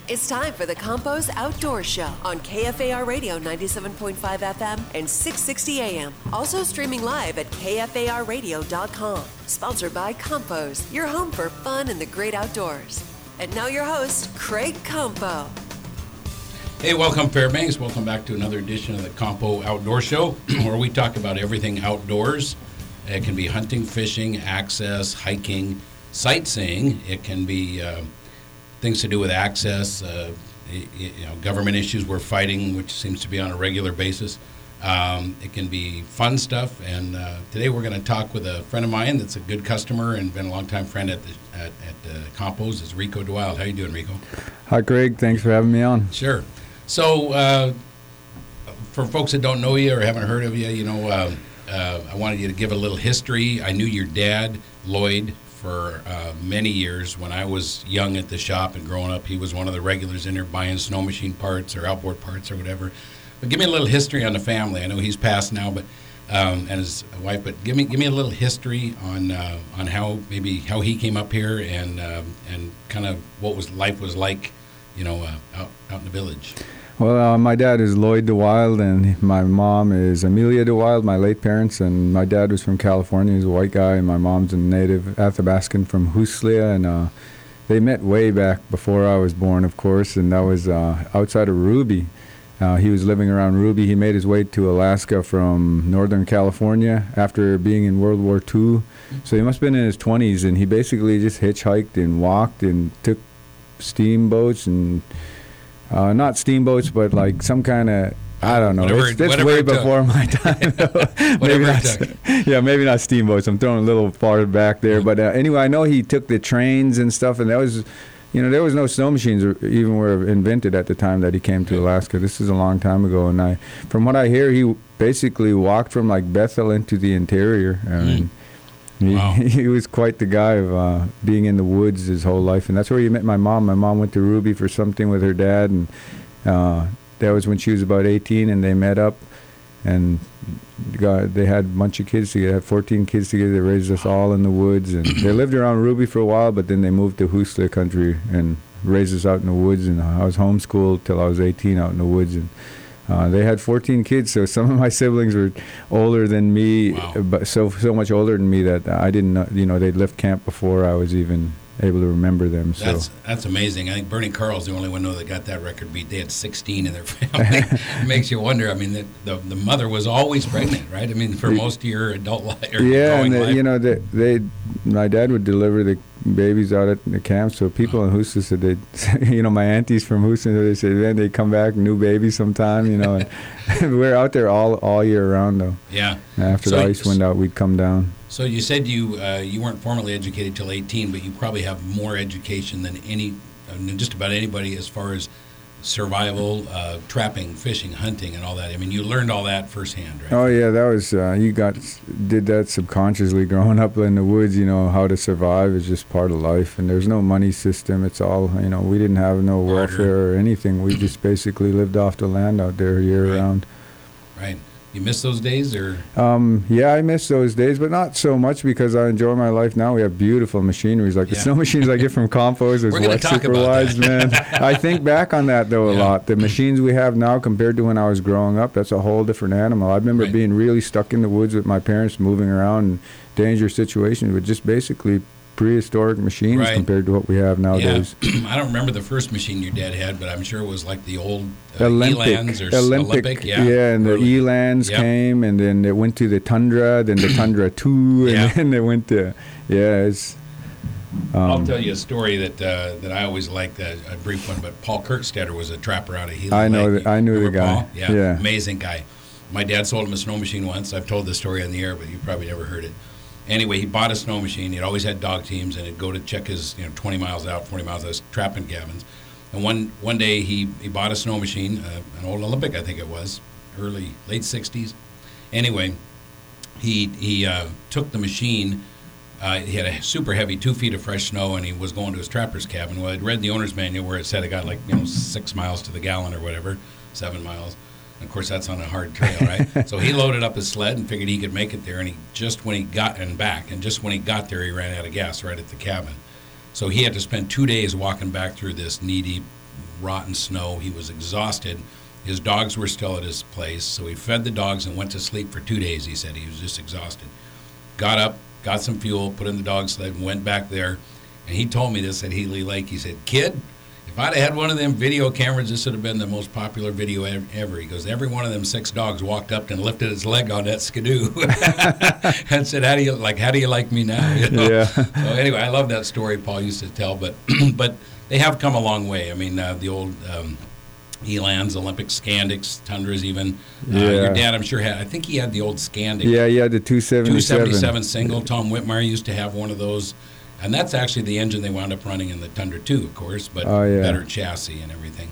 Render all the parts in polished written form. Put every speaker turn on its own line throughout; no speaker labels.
It's time for the Campos Outdoor Show on KFAR Radio 97.5 FM and 660 AM. Also streaming live at KFARradio.com. Sponsored by Campos, your home for fun in the great outdoors. And now your host, Craig Campo.
Hey, welcome Fairbanks. Welcome back to another edition of the Campo Outdoor Show, where we talk about everything outdoors. It can be hunting, fishing, access, hiking, sightseeing. It can be things to do with access, government issues we're fighting, which seems to be on a regular basis. It can be fun stuff, and today we're going to talk with a friend of mine that's a good customer and been a long-time friend at Campos. Is Rico DeWild. How you doing, Rico?
Hi, Craig. Thanks for having me on.
Sure. So, for folks that don't know you or haven't heard of you, I wanted you to give a little history. I knew your dad, Lloyd, for many years. When I was young at the shop and growing up, he was one of the regulars in there buying snow machine parts or outboard parts or whatever. But give me a little history on the family. I know he's passed now, but and his wife. But give me a little history on how he came up here and kind of what life was like, out in the village.
Well, my dad is Lloyd DeWild, and my mom is Amelia DeWild, my late parents. And my dad was from California. He's a white guy, and my mom's a native Athabascan from Huslia. And they met way back before I was born, of course, and that was outside of Ruby. He was living around Ruby. He made his way to Alaska from Northern California after being in World War II. So he must have been in his 20s, and he basically just hitchhiked and walked and took steamboats and... not steamboats, but like some kind of, I don't know. It's way before my time. Maybe not steamboats. I'm throwing a little far back there. But anyway, I know he took the trains and stuff, and that was, there was no snow machines even were invented at the time that he came to Alaska. This is a long time ago. And from what I hear, he basically walked from like Bethel into the interior. He was quite the guy of being in the woods his whole life, and that's where he met my mom. My mom went to Ruby for something with her dad, and that was when she was about 18, and they met up, and they had a bunch of kids together, had 14 kids together. They raised us all in the woods, and they lived around Ruby for a while, but then they moved to Huslia country and raised us out in the woods, and I was homeschooled till I was 18 out in the woods, and they had 14 kids, so some of my siblings were older than me, but so much older than me that I didn't know, they'd left camp before I was even able to remember them. So
that's amazing. I think Bernie Carl's the only one that got that record beat. They had 16 in their family. It makes you wonder. I mean, the mother was always pregnant, right? I mean, for most of your adult life.
Life. My dad would deliver the babies out at the camp, so people in Huslia said my aunties from Huslia, they said, man, they come back new babies sometime, and we're out there all year round though.
Yeah.
And after the ice went out, we'd come down.
So you said you weren't formally educated till 18, but you probably have more education than just about anybody as far as survival, trapping, fishing, hunting, and all that. I mean, you learned all that firsthand, right?
Oh yeah, that was did that subconsciously growing up in the woods. How to survive is just part of life, and there's no money system. It's all we didn't have no welfare or anything. We just basically lived off the land out there year round.
Right. You miss those days, or?
Yeah, I miss those days, but not so much because I enjoy my life now. We have beautiful machineries, like the snow machines I get from Campos.
We're going to talk about that.
Man. I think back on that, though, a lot. The machines we have now compared to when I was growing up, that's a whole different animal. I remember being really stuck in the woods with my parents, moving around in dangerous situations with just basically prehistoric machines compared to what we have nowadays.
Yeah. I don't remember the first machine your dad had, but I'm sure it was like the old Elands or Olympic.
Yeah, and the Elands came, and then it went to the Tundra, then the Tundra 2, and then it went to, it's...
I'll tell you a story that I always liked, a brief one, but Paul Kirkstetter was a trapper out of Healing Lake.
I knew the guy.
Paul? Yeah, amazing guy. My dad sold him a snow machine once. I've told this story on the air, but you probably never heard it. Anyway, he bought a snow machine. He'd always had dog teams, and he'd go to check his 20 miles out, 40 miles out, his trapping cabins. And one day he bought a snow machine, an old Olympic, I think it was, late 60s. Anyway, he took the machine. He had a super heavy 2 feet of fresh snow, and he was going to his trapper's cabin. Well, I'd read the owner's manual where it said it got 6 miles to the gallon or whatever, 7 miles. And of course, that's on a hard trail, right? So he loaded up his sled and figured he could make it there. And just when he got there, he ran out of gas right at the cabin. So he had to spend 2 days walking back through this knee-deep rotten snow. He was exhausted. His dogs were still at his place, so he fed the dogs and went to sleep for 2 days. He said he was just exhausted. Got up, got some fuel, put in the dog sled, and went back there. And he told me this at Healy Lake. He said, "Kid, if I'd have had one of them video cameras, this would have been the most popular video ever." He goes, "Every one of them 6 dogs walked up and lifted its leg on that skidoo and said, how do you like me now?" You know?
Yeah.
So anyway, I love that story Paul used to tell, but but they have come a long way. I mean, the old Elans, Olympic Scandics, Tundras even. Your dad, I'm sure, I think he had the old Scandic.
Yeah, he had the 277
single. Tom Whitmire used to have one of those. And that's actually the engine they wound up running in the Tundra 2, of course, but better chassis and everything.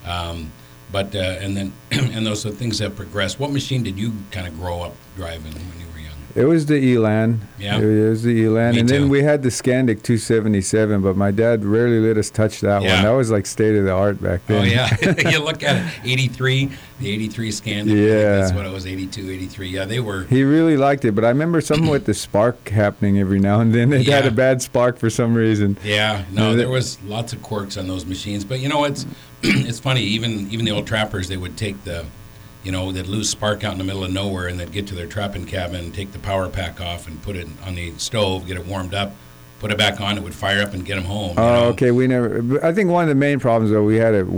And then and those things have progressed. What machine did you kind of grow up driving when you were young?
It was the Elan.
Yeah.
It was the Elan.
Me
and
too.
then we had the Scandic 277, but my dad rarely let us touch that one. That was like state of the art back then.
Oh, yeah. You look at it, 83, the 83 Scandic.
Yeah.
That's what it was, 82, 83. Yeah, they were.
He really liked it, but I remember something with the spark happening every now and then. It had a bad spark for some reason.
Yeah, no, there was lots of quirks on those machines. But, you know, it's funny. Even the old trappers, they would take they'd lose spark out in the middle of nowhere, and they'd get to their trapping cabin and take the power pack off and put it on the stove, get it warmed up, put it back on. It would fire up and get them home.
Okay. We never. I think one of the main problems, though,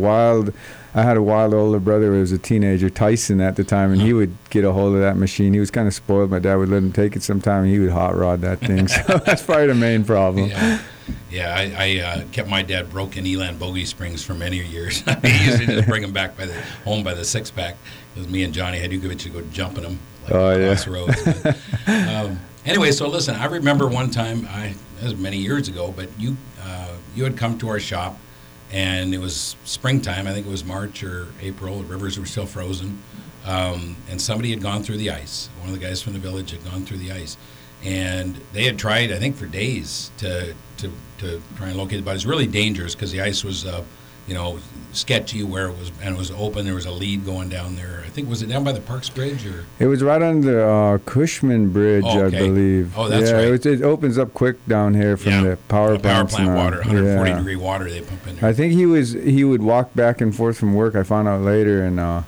I had a wild older brother who was a teenager, Tyson at the time, and he would get a hold of that machine. He was kind of spoiled. My dad would let him take it sometime, and he would hot rod that thing. So that's probably the main problem.
Yeah, I kept my dad broken Elan bogey springs for many years. He used to just bring them back home by the 6-pack. It was me and Johnny Hadukevich to go jumping them across the roads. Anyway, so listen, I remember one time, that was many years ago, but you had come to our shop, and it was springtime. I think it was March or April. The rivers were still frozen, and somebody had gone through the ice. One of the guys from the village had gone through the ice. And they had tried, I think, for days to try and locate it, but it's really dangerous because the ice was, sketchy where it was open. There was a lead going down there. I think, was it down by the Parks Bridge or? It
was right on the Cushman Bridge, I believe.
Oh, that's right.
It opens up quick down here from the power plant
water, 140-degree water they pump in there.
I think he would walk back and forth from work. I found out later, and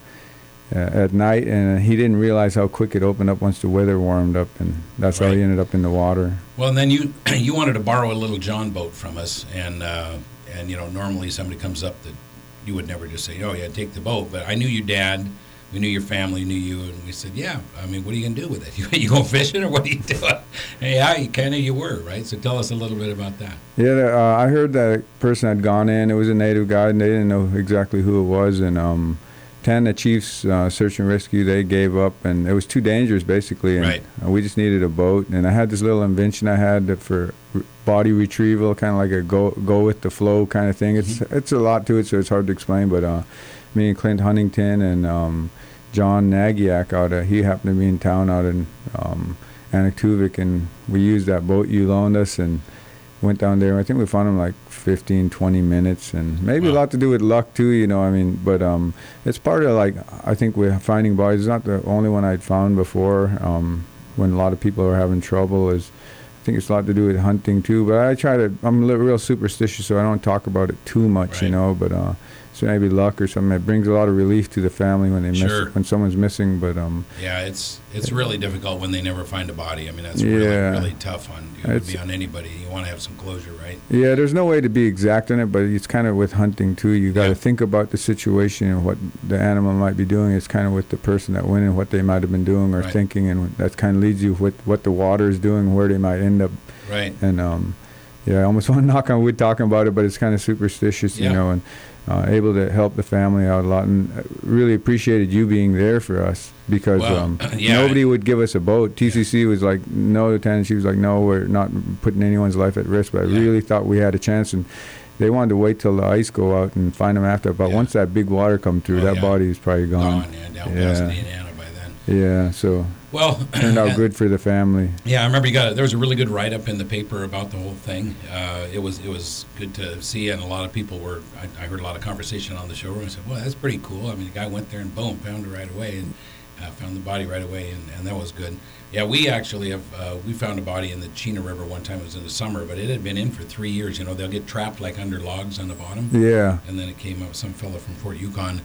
at night, and he didn't realize how quick it opened up once the weather warmed up, and that's how he ended up in the water.
Well, and then you wanted to borrow a little John boat from us, and normally somebody comes up that you would never just say, "Oh yeah, take the boat." But I knew your dad, we knew your family, knew you, and we said, "Yeah, I mean, what are you gonna do with it? You going fishing, or what are you doing?" And yeah, you were, right? So tell us a little bit about that.
Yeah, I heard that a person had gone in. It was a native guy, and they didn't know exactly who it was, and 10, the Chiefs search and rescue, they gave up, and it was too dangerous, basically. And we just needed a boat, and I had this little invention I had for body retrieval, kind of like a go with the flow kind of thing. It's a lot to it, so it's hard to explain. But me and Clint Huntington and John Nagyak he happened to be in town out in Anaktuvik, and we used that boat you loaned us and went down there. I think we found him like 15, 20 minutes, and maybe a lot to do with luck too, but it's part of, like, I think we're finding bodies. It's not the only one I'd found before when a lot of people are having trouble. I think it's a lot to do with hunting too, but I'm real superstitious, so I don't talk about it too much, but so maybe luck or something. It brings a lot of relief to the family when when someone's missing. But
it's really difficult when they never find a body. I mean, that's really tough on anybody. You want to have some closure, right? Yeah,
there's no way to be exact on it, but it's kind of with hunting too. You got to think about the situation and what the animal might be doing. It's kind of with the person that went and what they might have been doing or thinking, and that kind of leads you with what the water is doing, where they might end up.
Right.
And I almost want to knock on wood talking about it, but it's kind of superstitious, and able to help the family out a lot, and really appreciated you being there for us, because nobody would give us a boat. TCC was like, no, Lieutenant. She was like, no, we're not putting anyone's life at risk, but I really thought we had a chance, and they wanted to wait till the ice go out and find them after, but once that big water come through, that body is probably gone.
Down past Indiana by then.
Yeah, so turned out good for the family.
Yeah, I remember there was a really good write-up in the paper about the whole thing. It was good to see, and a lot of people I heard a lot of conversation on the showroom. I said, well, that's pretty cool. I mean, the guy went there and boom, found it right away. Found the body right away, and that was good. Yeah, we actually have, we found a body in the Chena River one time. It was in the summer, but it had been in for 3 years. You know, they'll get trapped like under logs on the bottom.
Yeah.
And then it came up, some fella from Fort Yukon.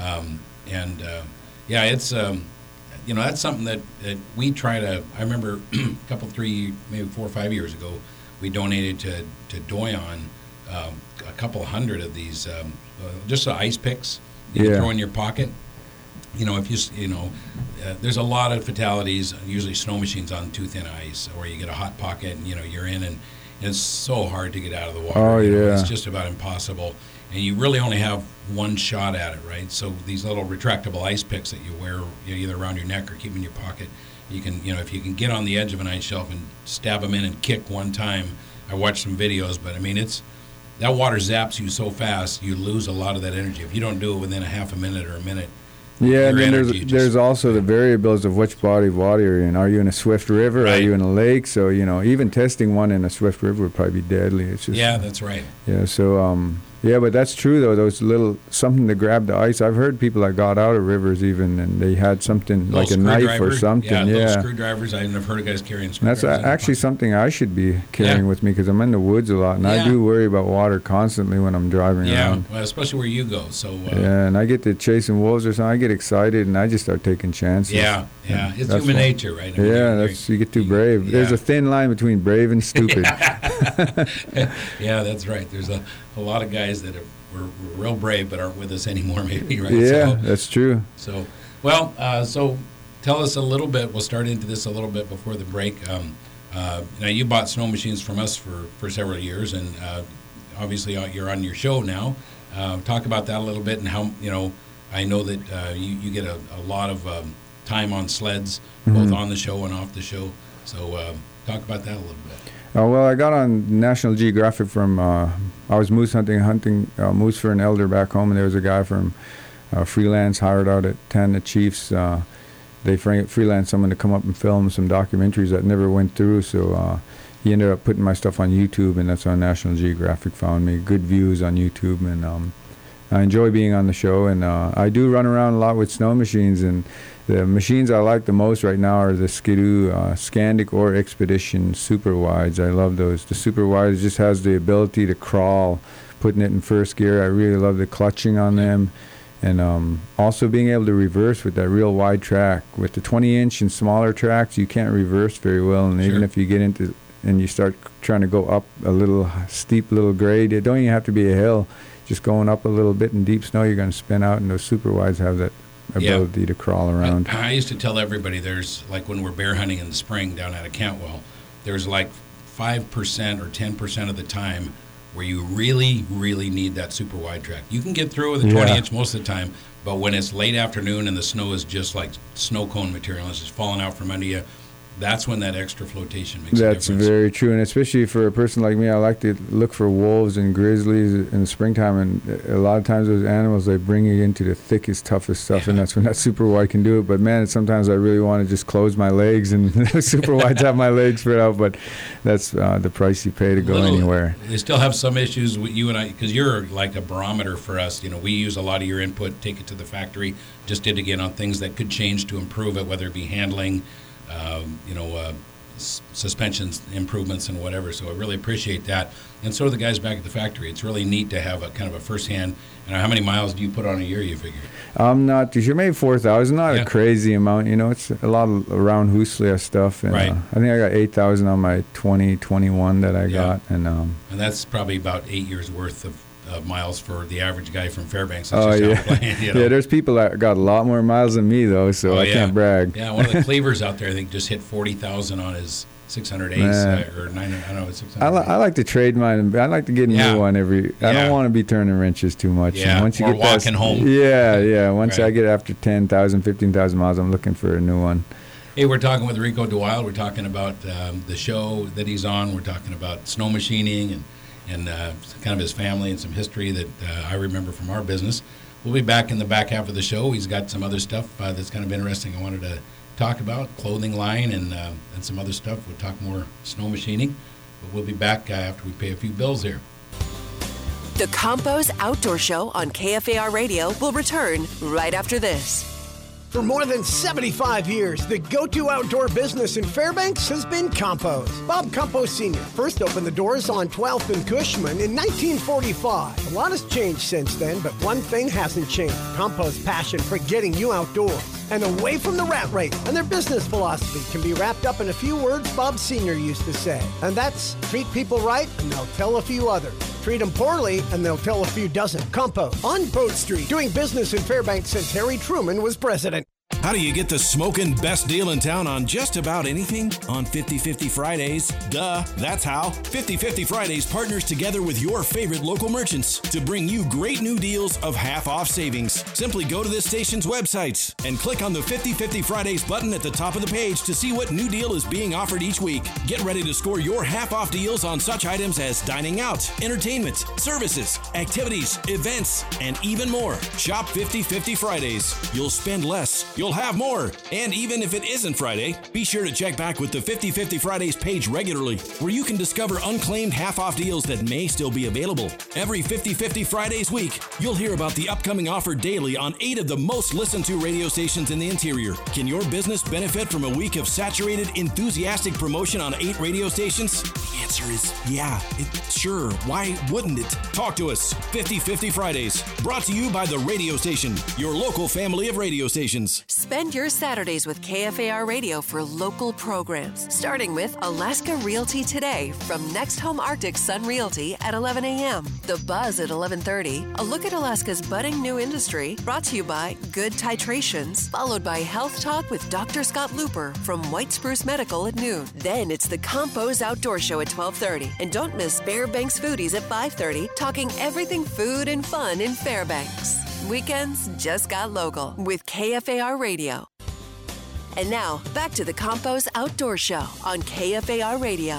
Yeah, it's, you know, that's something that we try to, I remember a couple, 3, maybe 4 or 5 years ago, we donated to Doyon a couple hundred of these, just ice picks you can throw in your pocket. You know, there's a lot of fatalities, usually snow machines on too thin ice, or you get a hot pocket and, you know, you're in and it's so hard to get out of the water.
Oh,
you know,
yeah.
it's just about impossible. And you really only have one shot at it, right? So these little retractable ice picks that you wear, you know, either around your neck or keep in your pocket, you can, you know, if you can get on the edge of an ice shelf and stab them in and kick one time. I watched some videos, but I mean, that water zaps you so fast, you lose a lot of that energy. If you don't do it within a half a minute or a minute,
yeah, and then there's also the variables of which body of water you're in. Are you in a swift river?
Right.
Are you in a lake? So, you know, even testing one in a swift river would probably be deadly. It's just,
yeah, that's right.
Yeah, so, yeah, but that's true, though, those little, something to grab the ice. I've heard people that got out of rivers even, and they had something like a knife or something.
Yeah, little screwdrivers. I've heard of guys carrying screwdrivers.
That's actually something I should be carrying with me, because I'm in the woods a lot, and I do worry about water constantly when I'm driving around.
Well, especially where you go. So
yeah, and I get to chasing wolves or something. I get excited, and I just start taking chances.
Yeah, it's human nature, right? I mean,
you get too brave. There's a thin line between brave and stupid.
Yeah, that's right. There's a lot of guys that were real brave but aren't with us anymore, maybe, right?
Yeah, that's true.
So, well, so tell us a little bit. We'll start into this a little bit before the break. Now, you bought snow machines from us for several years, and obviously you're on your show now. Talk about that a little bit, and how, you know, I know that you get a lot of time on sleds, both on the show and off the show. So talk about that a little bit.
Well, I got on National Geographic from, I was moose hunting moose for an elder back home, and there was a guy from freelance hired out at Tana Chiefs. They freelanced someone to come up and film some documentaries that never went through, so he ended up putting my stuff on YouTube, and that's how National Geographic found me. Good views on YouTube, and I enjoy being on the show, and I do run around a lot with snow machines, and the machines I like the most right now are the Ski-Doo Scandic or Expedition Super Wides. I love those. The Super Wides just has the ability to crawl, putting it in first gear. I really love the clutching on them, and also being able to reverse with that real wide track. With the 20-inch and smaller tracks, you can't reverse very well, and even if you get into and you start trying to go up a little steep little grade, it don't even have to be a hill. Just going up a little bit in deep snow, you're going to spin out, and those Super Wides have that ability to crawl around.
I used to tell everybody, there's, like when we're bear hunting in the spring down at a Cantwell, there's like 5% or 10% of the time where you really, really need that super wide track. You can get through with a 20-inch most of the time, but when it's late afternoon and the snow is just like snow cone material, it's just falling out from under you, that's when that extra flotation makes a difference.
That's very true, and especially for a person like me, I like to look for wolves and grizzlies in the springtime, and a lot of times those animals, they bring you into the thickest, toughest stuff, and that's when that super wide can do it. But man, sometimes I really want to just close my legs, and super wides have my legs spread out, but that's the price you pay to go anywhere.
They still have some issues with you and I, because you're like a barometer for us. You know, we use a lot of your input, take it to the factory, just did again on things that could change to improve it, whether it be handling, suspensions improvements and whatever. So I really appreciate that, and so do the guys back at the factory. It's really neat to have a kind of a first-hand. And how many miles do you put on a year, you figure?
I'm not too sure. Maybe 4,000. Not a crazy amount. You know, it's a lot of around Huslia stuff. And, I think I got 8,000 on my 2021 that I got, and
that's probably about 8 years worth of miles for the average guy from Fairbanks.
Yeah, there's people that got a lot more miles than me, though, so I can't brag.
Yeah, one of the Cleavers out there, I think, just hit 40,000 on his 600 Ace, or 900, I don't know, 600.
I like to trade mine. I like to get a new one every. I don't want to be turning wrenches too much.
Yeah,
once you
or
get
walking home.
Yeah. Once I get after 10,000, 15,000 miles, I'm looking for a new one.
Hey, we're talking with Rico DeWild. We're talking about the show that he's on. We're talking about snow machining and kind of his family and some history that I remember from our business. We'll be back in the back half of the show. He's got some other stuff that's kind of interesting I wanted to talk about, clothing line and some other stuff. We'll talk more snow machining, but we'll be back after we pay a few bills here.
The Campos Outdoor Show on KFAR Radio will return right after this.
For more than 75 years, the go-to outdoor business in Fairbanks has been Compos. Bob Compos Sr. first opened the doors on 12th and Cushman in 1945. A lot has changed since then, but one thing hasn't changed. Compos' passion for getting you outdoors and away from the rat race. And their business philosophy can be wrapped up in a few words Bob Sr. used to say. And that's, treat people right and they'll tell a few others. Treat them poorly and they'll tell a few dozen. Compos on Boat Street, doing business in Fairbanks since Harry Truman was president.
How do you get the smoking best deal in town on just about anything? On 50/50 Fridays. Duh, that's how. 50/50 Fridays partners together with your favorite local merchants to bring you great new deals of half-off savings. Simply go to this station's websites and click on the 50/50 Fridays button at the top of the page to see what new deal is being offered each week. Get ready to score your half-off deals on such items as dining out, entertainment, services, activities, events, and even more. Shop 50/50 Fridays. You'll spend less. You'll have more. And even if it isn't Friday, be sure to check back with the 50/50 Fridays page regularly, where you can discover unclaimed half-off deals that may still be available. Every 50/50 Fridays week, you'll hear about the upcoming offer daily on 8 of the most listened to radio stations in the interior. Can your business benefit from a week of saturated, enthusiastic promotion on 8 radio stations? The answer is yeah. Sure. Why wouldn't it? Talk to us. 50/50 Fridays. Brought to you by the radio station, your local family of radio stations.
Spend your Saturdays with KFAR Radio for local programs, starting with Alaska Realty Today from Next Home Arctic Sun Realty at 11 a.m., The Buzz at 11:30, a look at Alaska's budding new industry, brought to you by Good Titrations, followed by Health Talk with Dr. Scott Looper from White Spruce Medical at noon. Then it's the Compos Outdoor Show at 12:30. And don't miss Fairbanks Foodies at 5:30, talking everything food and fun in Fairbanks. Weekends just got local with KFAR Radio. And now, back to the Compos Outdoor Show on KFAR Radio.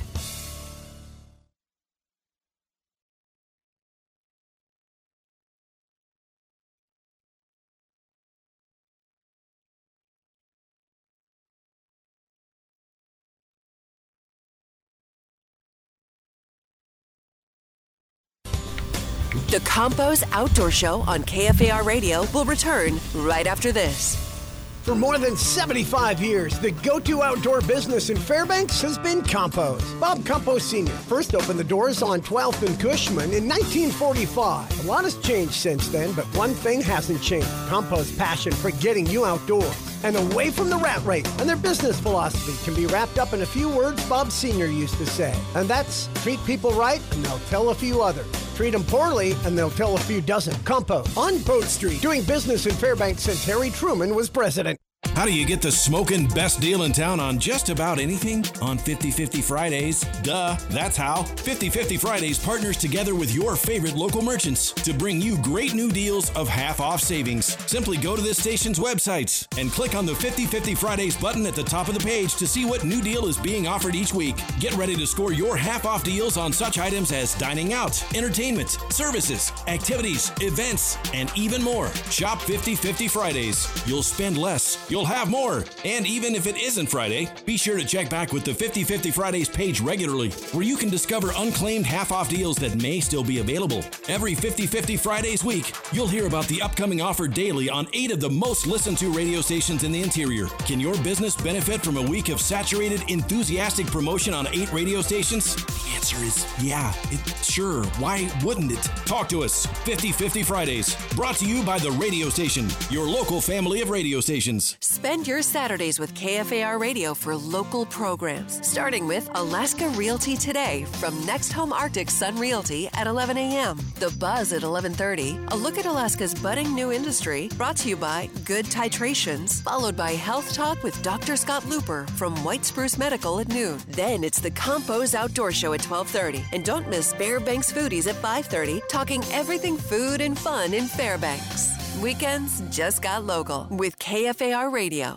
The Compos Outdoor Show on KFAR Radio will return right after this.
For more than 75 years, the go-to outdoor business in Fairbanks has been Compos. Bob Compos Sr. first opened the doors on 12th and Cushman in 1945. A lot has changed since then, but one thing hasn't changed. Compos' passion for getting you outdoors and away from the rat race. And their business philosophy can be wrapped up in a few words Bob Sr. used to say. And that's, treat people right and they'll tell a few others. Treat them poorly and they'll tell a few dozen. Compos on Boat Street, doing business in Fairbanks since Harry Truman was president.
How do you get the smoking best deal in town on just about anything? On 50/50 Fridays. Duh, that's how. 50/50 Fridays partners together with your favorite local merchants to bring you great new deals of half-off savings. Simply go to this station's websites and click on the 50/50 Fridays button at the top of the page to see what new deal is being offered each week. Get ready to score your half-off deals on such items as dining out, entertainment, services, activities, events, and even more. Shop 50/50 Fridays. You'll spend less. You'll have more. And even if it isn't Friday, be sure to check back with the 50/50 Fridays page regularly, where you can discover unclaimed half-off deals that may still be available. Every 50/50 Fridays week, you'll hear about the upcoming offer daily on 8 of the most listened to radio stations in the interior. Can your business benefit from a week of saturated, enthusiastic promotion on 8 radio stations? The answer is yeah. Sure. Why wouldn't it? Talk to us. 50/50 Fridays. Brought to you by the radio station, your local family of radio stations.
Spend your Saturdays with KFAR Radio for local programs, starting with Alaska Realty Today from Next Home Arctic Sun Realty at 11 a.m., The Buzz at 11:30, a look at Alaska's budding new industry, brought to you by Good Titrations, followed by Health Talk with Dr. Scott Looper from White Spruce Medical at noon. Then it's the Compos Outdoor Show at 12:30. And don't miss Fairbanks Foodies at 5:30, talking everything food and fun in Fairbanks. Weekends just got local with KFAR Radio.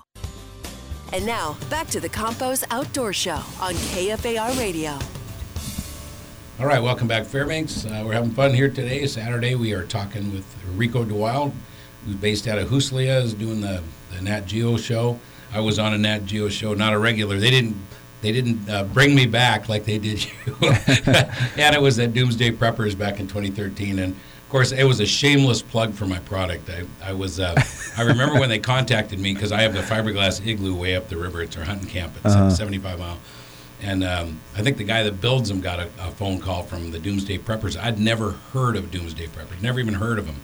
And now, back to the Compos Outdoor Show on KFAR Radio.
All right, welcome back, Fairbanks. We're having fun here today. Saturday, we are talking with Rico DeWild, who's based out of Huslia, is doing the Nat Geo show. I was on a Nat Geo show, not a regular. They didn't bring me back like they did you. And it was at Doomsday Preppers back in 2013. And, of course, it was a shameless plug for my product. I remember when they contacted me, because I have the fiberglass igloo way up the river. It's our hunting camp at 75 Mile. And I think the guy that builds them got a phone call from the Doomsday Preppers. I'd never heard of Doomsday Preppers, never even heard of them.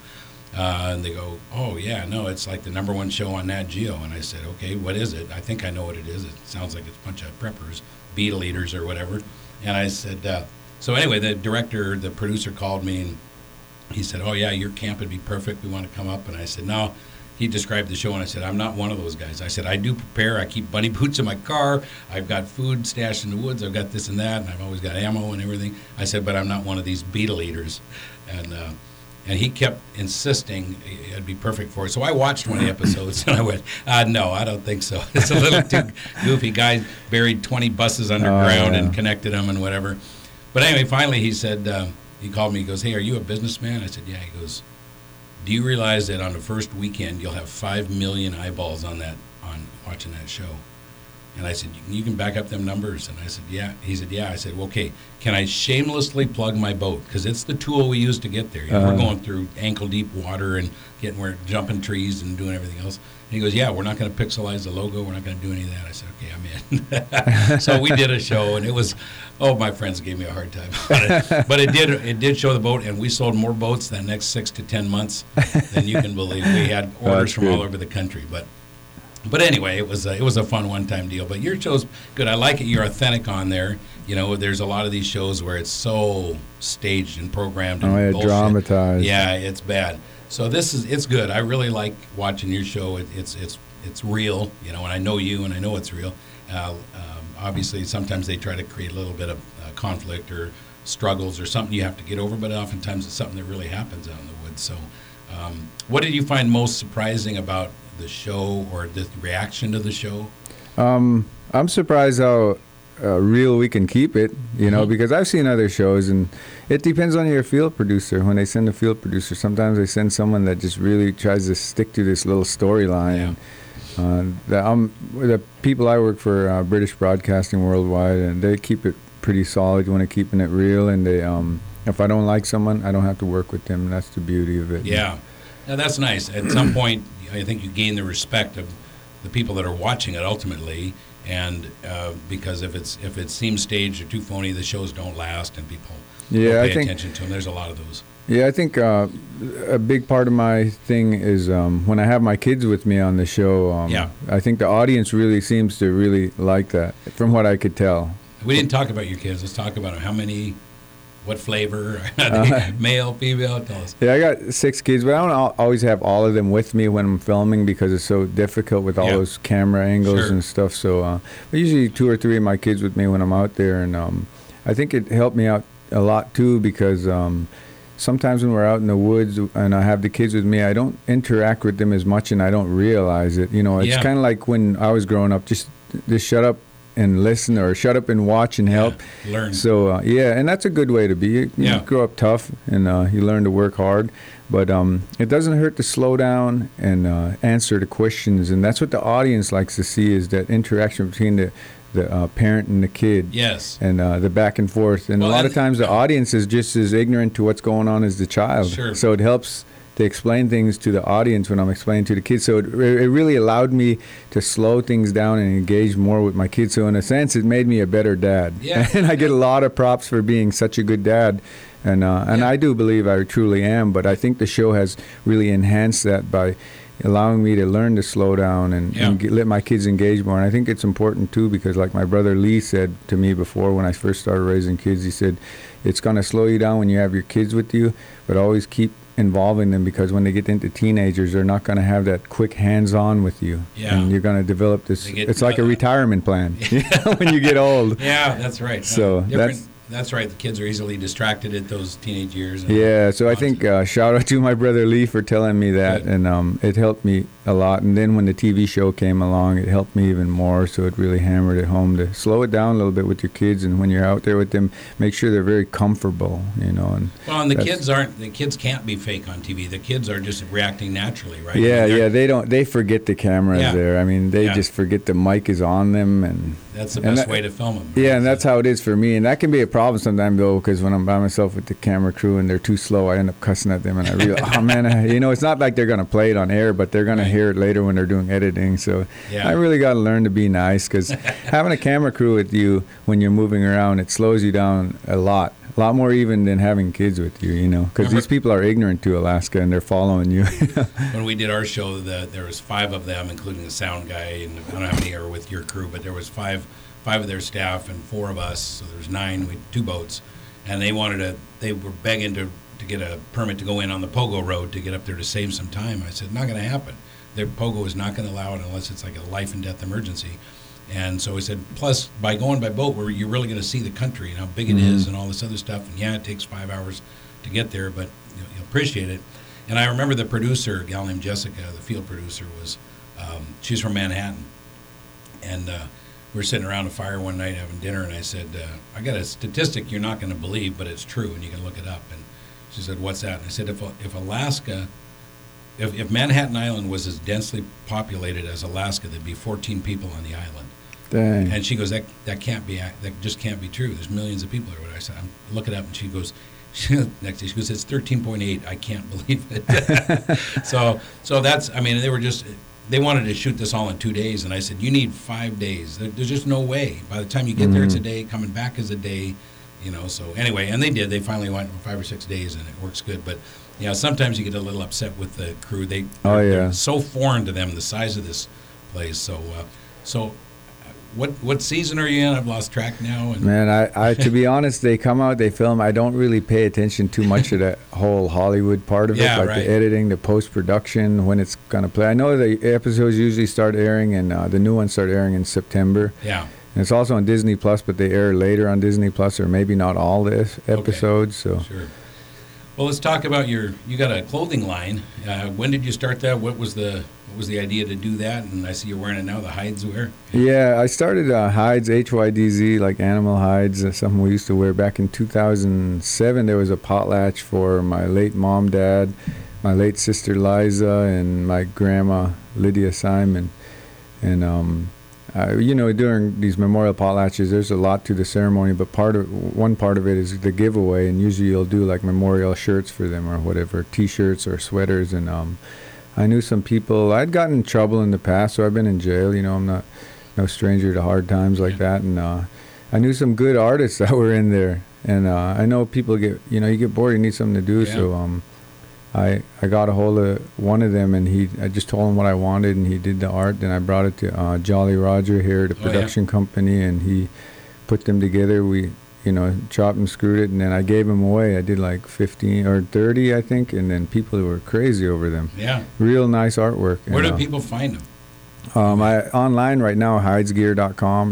And they go, oh, yeah, no, it's like the #1 show on Nat Geo. And I said, okay, what is it? I think I know what it is. It sounds like it's a bunch of preppers, beetle eaters or whatever. And I said, so anyway, the producer called me, and he said, oh, yeah, your camp would be perfect. We want to come up. And I said, no. He described the show, and I said, I'm not one of those guys. I said, I do prepare. I keep bunny boots in my car. I've got food stashed in the woods. I've got this and that, and I've always got ammo and everything. I said, but I'm not one of these beetle eaters. And he kept insisting it'd be perfect for it. So I watched one of the episodes, and I went, no, I don't think so. It's a little too goofy. Guy buried 20 buses underground and connected them and whatever. But anyway, finally he said, he called me. He goes, hey, are you a businessman? I said, yeah. He goes, do you realize that on the first weekend you'll have 5 million eyeballs on watching that show? And I said, you can back up them numbers. And I said, yeah. He said, yeah. I said, well, okay, can I shamelessly plug my boat? Because it's the tool we use to get there. We're going through ankle-deep water and we're jumping trees and doing everything else. And he goes, yeah, we're not going to pixelize the logo. We're not going to do any of that. I said, okay, I'm in. So we did a show, and it was, my friends gave me a hard time on it. But it did show the boat, and we sold more boats the next 6 to 10 months than you can believe. We had orders from all over the country. But anyway, it was a fun one-time deal. But your show's good. I like it. You're authentic on there. You know, there's a lot of these shows where it's so staged and programmed and bullshit.
Dramatized.
Yeah, it's bad. So it's good. I really like watching your show. It's real, you know, and I know you, and I know it's real. Obviously, sometimes they try to create a little bit of conflict or struggles or something you have to get over, but oftentimes it's something that really happens out in the woods. So what did you find most surprising about the show or the reaction to the show?
I'm surprised how real we can keep it, you know, because I've seen other shows, and it depends on your field producer. When they send a field producer, sometimes they send someone that just really tries to stick to this little storyline. Yeah. The people I work for, British Broadcasting Worldwide, and they keep it pretty solid when they're keeping it real. And they, if I don't like someone, I don't have to work with them. And that's the beauty of it.
Yeah, now, that's nice. At some point, I think you gain the respect of the people that are watching it ultimately. And because if it seems staged or too phony, the shows don't last, and people don't pay attention to them. There's a lot of those.
Yeah, I think a big part of my thing is when I have my kids with me on the show, I think the audience really seems to really like that, from what I could tell.
We didn't talk about your kids. Let's talk about them. How many, what flavor, male, female? Tell us.
Yeah, I got 6 kids, but I don't always have all of them with me when I'm filming because it's so difficult with all those camera angles and stuff. So usually 2 or 3 of my kids with me when I'm out there, and I think it helped me out a lot too because sometimes when we're out in the woods and I have the kids with me, I don't interact with them as much and I don't realize it. You know, it's kind of like when I was growing up, just shut up and listen, or shut up and watch and help.
Learn.
So, and that's a good way to be. You grow up tough and you learn to work hard. But it doesn't hurt to slow down and answer the questions. And that's what the audience likes to see, is that interaction between the parent and the kid.
Yes. And
the back and forth. And a lot of times the audience is just as ignorant to what's going on as the child.
Sure.
So it helps to explain things to the audience when I'm explaining to the kids. So it really allowed me to slow things down and engage more with my kids. So in a sense, it made me a better dad.
Yeah.
And I get a lot of props for being such a good dad. And I do believe I truly am. But I think the show has really enhanced that by allowing me to learn to slow down and let my kids engage more. And I think it's important, too, because like my brother Lee said to me before when I first started raising kids, he said, it's going to slow you down when you have your kids with you, but always keep involving them, because when they get into teenagers, they're not going to have that quick hands-on with you. Yeah. And you're going to develop this. It's like a retirement plan when you get old.
Yeah, that's right.
So
that's right. The kids are easily distracted at those teenage years.
So I think shout out to my brother Lee for telling me that. Good. And it helped me a lot. And then when the TV show came along, it helped me even more. So it really hammered it home to slow it down a little bit with your kids. And when you're out there with them, make sure they're very comfortable, you know.
And the kids can't be fake on TV. The kids are just reacting naturally, right?
Yeah, they forget the camera is there. I mean, they just forget the mic is on them, and
That's the best way to film them.
Yeah, and that's how it is for me. And that can be a problem sometimes, though, because when I'm by myself with the camera crew and they're too slow, I end up cussing at them. And I realize, oh, man, it's not like they're going to play it on air, but they're going to hear it later when they're doing editing. So I really got to learn to be nice, because having a camera crew with you when you're moving around, it slows you down a lot more even than having kids with you, because these people are ignorant to Alaska and they're following you.
When we did our show, there was 5 of them, including the sound guy, and I don't know how many are with your crew, but there was five of their staff and 4 of us, so there's 9. We had 2 boats, and they were begging to get a permit to go in on the Pogo Road to get up there to save some time. I said, not going to happen. Their Pogo is not going to allow it unless it's like a life and death emergency. And so he said, plus, by going by boat, you're really going to see the country and how big it is and all this other stuff. And it takes 5 hours to get there, but you'll appreciate it. And I remember the producer, a gal named Jessica, the field producer, she's from Manhattan. And we were sitting around a fire one night having dinner, and I said, I got a statistic you're not going to believe, but it's true, and you can look it up. And she said, what's that? And I said, if Alaska... If Manhattan Island was as densely populated as Alaska, there'd be 14 people on the island.
Dang.
And she goes, that just can't be true. There's millions of people there. I said, look it up, and she goes, next day she goes, it's 13.8. I can't believe it. so that's, they wanted to shoot this all in 2 days, and I said, you need 5 days. There's just no way. By the time you get there, it's a day. Coming back is a day. So anyway, and they did. They finally went 5 or 6 days, and it works good. But sometimes you get a little upset with the crew. They're so foreign to them, the size of this place. So what season are you in? I've lost track now.
Man, I to be honest, they come out, they film. I don't really pay attention too much to that whole Hollywood part of it, like the editing, the post-production, when it's going to play. I know the episodes usually start airing, and the new ones start airing in September.
Yeah.
And it's also on Disney Plus, but they air later on Disney Plus, or maybe not all the episodes.
Okay. So. Sure. Well, let's talk about you got a clothing line. When did you start that? What was the idea to do that? And I see you're wearing it now, the hides wear.
Yeah, I started hides, HYDZ, like animal hides, something we used to wear back in 2007. There was a potlatch for my late mom, dad, my late sister Liza, and my grandma Lydia Simon. And during these memorial potlatches, there's a lot to the ceremony, but one part of it is the giveaway, and usually you'll do like memorial shirts for them or whatever, T-shirts or sweaters. And I knew some people. I'd gotten in trouble in the past, so I've been in jail. I'm not no stranger to hard times like that. And I knew some good artists that were in there, and I know people you get bored, you need something to do. Yeah. So I got a hold of one of them, and I just told him what I wanted, and he did the art. Then I brought it to Jolly Roger here, the production company, and he put them together. We, chopped and screwed it, and then I gave them away. I did like 15 or 30, I think, and then people were crazy over them.
Yeah.
Real nice artwork.
Where do people find them?
Online right now, hydesgear.com,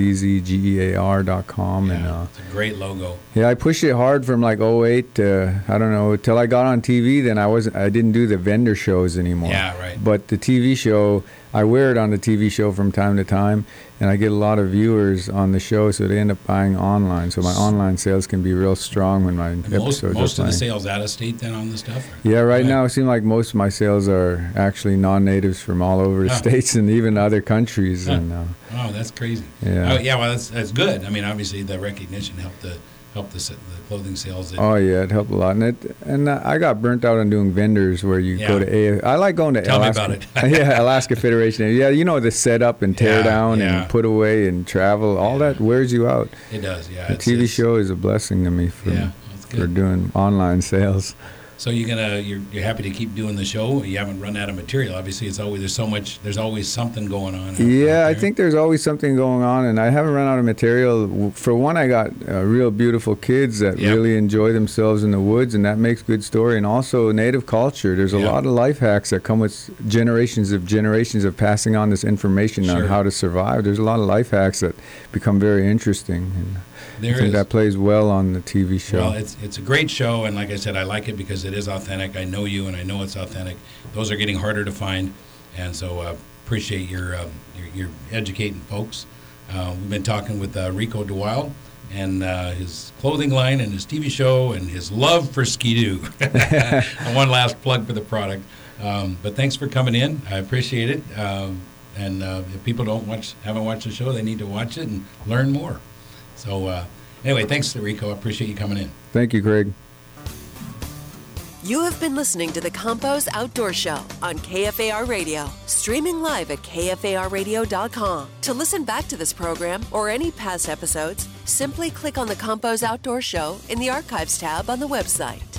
HYDZGEAR.com.
Yeah,
and
it's a great logo.
Yeah, I pushed it hard from like 08 to, I don't know, till I got on TV. Then I didn't do the vendor shows anymore.
Yeah, right.
But the TV show, I wear it on the TV show from time to time, and I get a lot of viewers on the show, so they end up buying online. So my online sales can be real strong when my episodes are
most of the sales out of state then on the stuff? Or?
Yeah, right now it seems like most of my sales are actually non-natives from all over the states and even other countries.
Huh.
And
oh, that's crazy.
Yeah.
Well, that's good. Obviously the recognition helped the clothing sales.
Oh yeah, it helped a lot, and I got burnt out on doing vendors where you go to I like going to
Tell
Alaska.
me about it.
Yeah, Alaska Federation. Yeah, the set up and tear down and put away and travel. All that wears you out.
It does. Yeah.
The TV show is a blessing to me for doing online sales.
So you're happy to keep doing the show? You haven't run out of material. Obviously, there's always something going on.
Yeah, I think there's always something going on, and I haven't run out of material. For one, I got real beautiful kids that really enjoy themselves in the woods, and that makes good story. And also native culture. There's a lot of life hacks that come with generations of passing on this information on how to survive. There's a lot of life hacks that become very interesting. And I think that plays well on the TV show.
Well, it's a great show, and like I said, I like it because it is authentic. I know you, and I know it's authentic. Those are getting harder to find, and so appreciate your educating folks. We've been talking with Rico DeWilde and his clothing line and his TV show and his love for Ski-Doo. And one last plug for the product. But thanks for coming in. I appreciate it. And if people haven't watched the show, they need to watch it and learn more. So anyway, thanks, Rico. I appreciate you coming in.
Thank you, Craig.
You have been listening to the Campos Outdoor Show on KFAR Radio, streaming live at KFARradio.com. To listen back to this program or any past episodes, simply click on the Campos Outdoor Show in the Archives tab on the website.